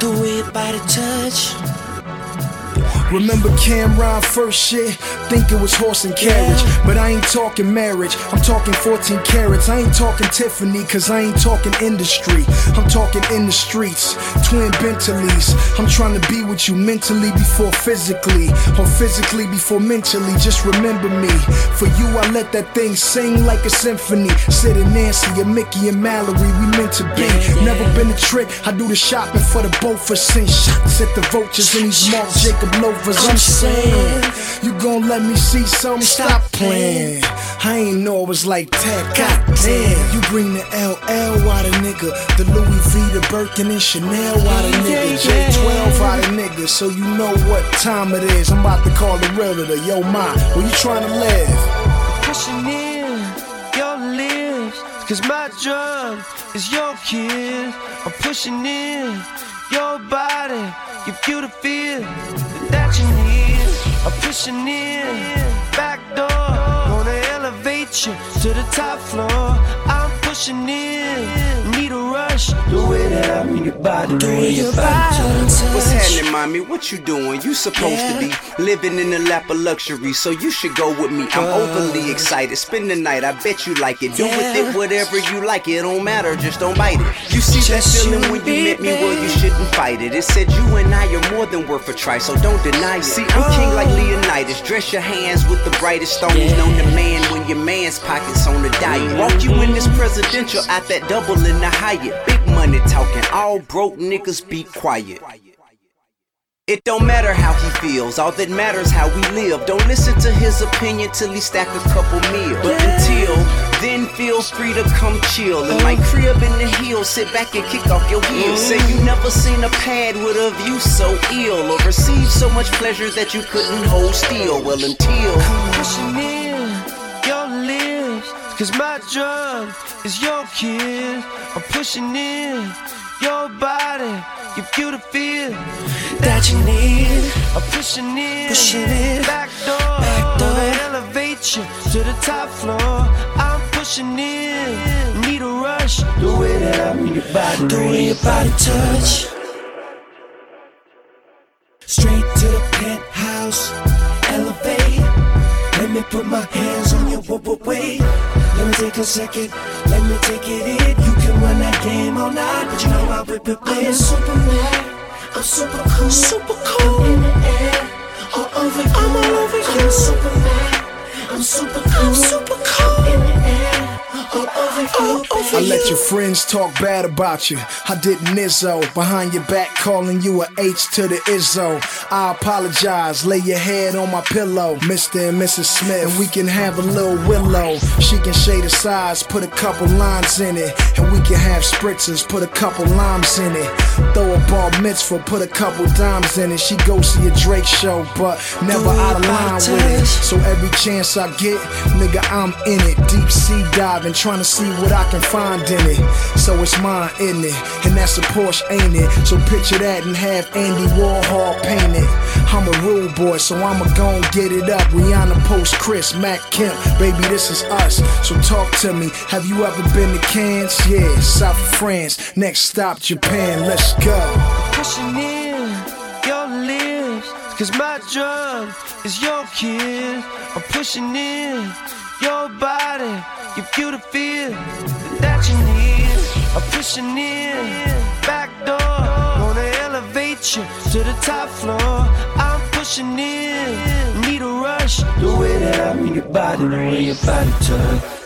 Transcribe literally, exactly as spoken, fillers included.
the way your body touch. Remember Cameron first shit? Think it was horse and carriage, yeah. But I ain't talking marriage, I'm talking fourteen carats. I ain't talking Tiffany, cause I ain't talking industry. I'm talking in the streets, twin Bentleys. I'm trying to be with you mentally before physically, or physically before mentally. Just remember me. For you I let that thing sing like a symphony. Sid and Nancy and Mickey and Mallory, we meant to be. Yeah, yeah. Never been a trick, I do the shopping for the both of us. Send shots at the vultures in these Marc Jacob loafers. I'm saying, you gon' let me see something? Stop playing. I ain't know it was like that. Goddamn, you bring the L L out of nigga, the Louis V, the Birkin and Chanel out of nigga, J twelve out of nigga. So you know what time it is. I'm about to call the realtor. Yo, ma, where you trying to live? Pushing in your lips, cause my drug is your kiss. I'm pushing in your body, your beautiful that you need. I'm pushing in, back door, gonna elevate you to the top floor. I'm pushing in, need a rush, the way that I bring your body, the way your body touch. What's happening, mommy? What you doing? You supposed Yeah. to be living in the lap of luxury, so you should go with me. I'm overly excited. Spend the night, I bet you like it. Do Yeah. with it whatever you like. It don't matter, just don't bite it. You see that Just feeling you when you and met me? me, Well, you shouldn't fight it. It said you and I are more than worth a try, so don't deny it. See, I'm king like Leonidas. Dress your hands with the brightest stones. Yeah. Known to man when your man's pockets on the diet. Walk you in this presidential out that double in the Hyatt. Big money talking, all broke niggas be quiet. It don't matter how he feels, all that matters how we live. Don't listen to his opinion till he stack a couple meals. But until then, feel free to come chill in my crib in the hills. Sit back and kick off your heels. Say you never seen a pad with a view so ill, or received so much pleasure that you couldn't hold still. Well, until Pushing in your lips, cause my drug is your kiss. I'm pushing in your body, your beautiful that you need. I'm pushing in, Pushing in, back door, back door. gonna elevate you to the top floor. I'm pushing in, need a rush, the way that I bring your body, The way your body touch. Straight to the penthouse, elevate. Let me put my hands on your way. Let me take a second, let me take it in. You can run that game all night, but you know I whip it with. I'm Superman, I'm super cool, super cool. I'm in the air, all over you. I'm all over you. I'm Superman, I'm super cool, I'm super cool. I'm in the air, all over you. All over I you. let your friends talk bad about you. I didn't Izzo. Behind your back calling you a H to the Izzo. I apologize, lay your head on my pillow, Mister and Missus Smith. And we can have a little willow. She can shade the size, put a couple lines in it. And we can have spritzers, put a couple limes in it. Throw a bar mitzvah, put a couple dimes in it. She go see a Drake show, but never out of line with it. So every chance I get, nigga, I'm in it. Deep sea diving, trying to see what I can find in it. So it's mine, isn't it? And that's a Porsche, ain't it? So picture that and have Andy Warhol paint it. I'm a rude boy, so I'ma gon' get it up. Rihanna post Chris, Mac Kemp, baby, this is us. So talk to me, have you ever been to Cannes? Yeah, south of France, next stop Japan, let's go. pushing in your lips, cause my drug is your kiss. I'm pushing in your body, your beautiful that you need. I'm pushing in, back door, gonna elevate you to the top floor. I'm pushing in, need a rush, the way that I bring your body, the way your body touch.